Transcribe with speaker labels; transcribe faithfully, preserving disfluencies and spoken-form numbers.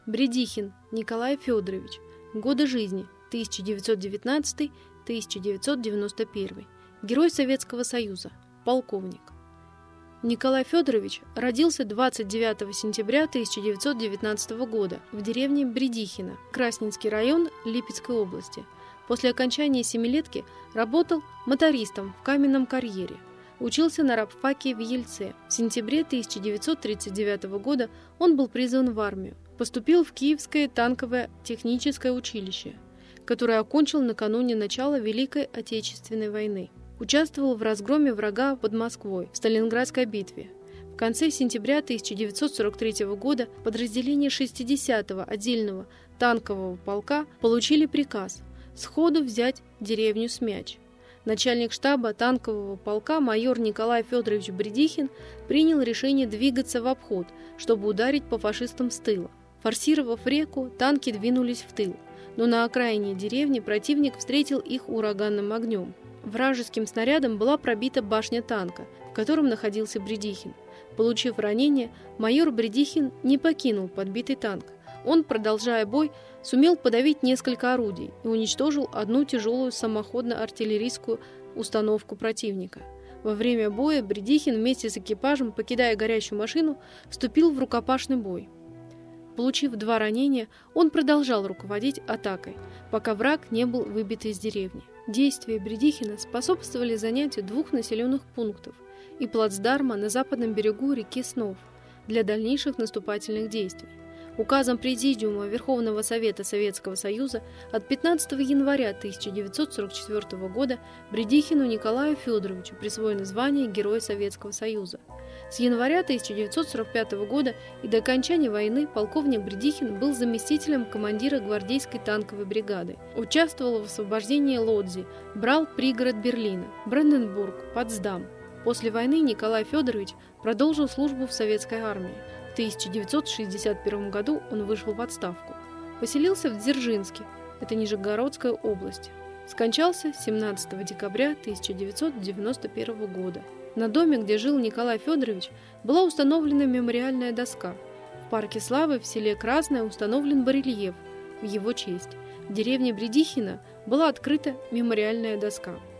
Speaker 1: Бредихин Николай Федорович. Годы жизни тысяча девятьсот девятнадцатый — тысяча девятьсот девяносто первый. Герой Советского Союза. Полковник. Николай Федорович родился двадцать девятого сентября тысяча девятьсот девятнадцатого года в деревне Бредихино, Красненский район Липецкой области. После окончания семилетки работал мотористом в каменном карьере. Учился на рабфаке в Ельце. В сентябре тысяча девятьсот тридцать девятого года он был призван в армию. Поступил в Киевское танковое техническое училище, которое окончил накануне начала Великой Отечественной войны. Участвовал в разгроме врага под Москвой в Сталинградской битве. В конце сентября тысяча девятьсот сорок третьего года подразделения шестидесятого отдельного танкового полка получили приказ сходу взять деревню Смяч. Начальник штаба танкового полка майор Николай Федорович Бредихин принял решение двигаться в обход, чтобы ударить по фашистам с тыла. Форсировав реку, танки двинулись в тыл, но на окраине деревни противник встретил их ураганным огнем. Вражеским снарядом была пробита башня танка, в котором находился Бредихин. Получив ранение, майор Бредихин не покинул подбитый танк. Он, продолжая бой, сумел подавить несколько орудий и уничтожил одну тяжелую самоходно-артиллерийскую установку противника. Во время боя Бредихин вместе с экипажем, покидая горящую машину, вступил в рукопашный бой. Получив два ранения, он продолжал руководить атакой, пока враг не был выбит из деревни. Действия Бредихина способствовали занятию двух населенных пунктов и плацдарма на западном берегу реки Снов для дальнейших наступательных действий. Указом Президиума Верховного Совета Советского Союза от пятнадцатого января тысяча девятьсот сорок четвёртого года Бредихину Николаю Федоровичу присвоено звание Героя Советского Союза. С января тысяча девятьсот сорок пятого года и до окончания войны полковник Бредихин был заместителем командира гвардейской танковой бригады. Участвовал в освобождении Лодзи, брал пригород Берлина, Бранденбург, Потсдам. После войны Николай Федорович продолжил службу в советской армии. В тысяча девятьсот шестьдесят первом году он вышел в отставку. Поселился в Дзержинске, это Нижегородская область. Скончался семнадцатого декабря тысяча девятьсот девяносто первого года. На доме, где жил Николай Федорович, была установлена мемориальная доска. В парке Славы в селе Красное установлен барельеф в его честь. В деревне Бредихино была открыта мемориальная доска.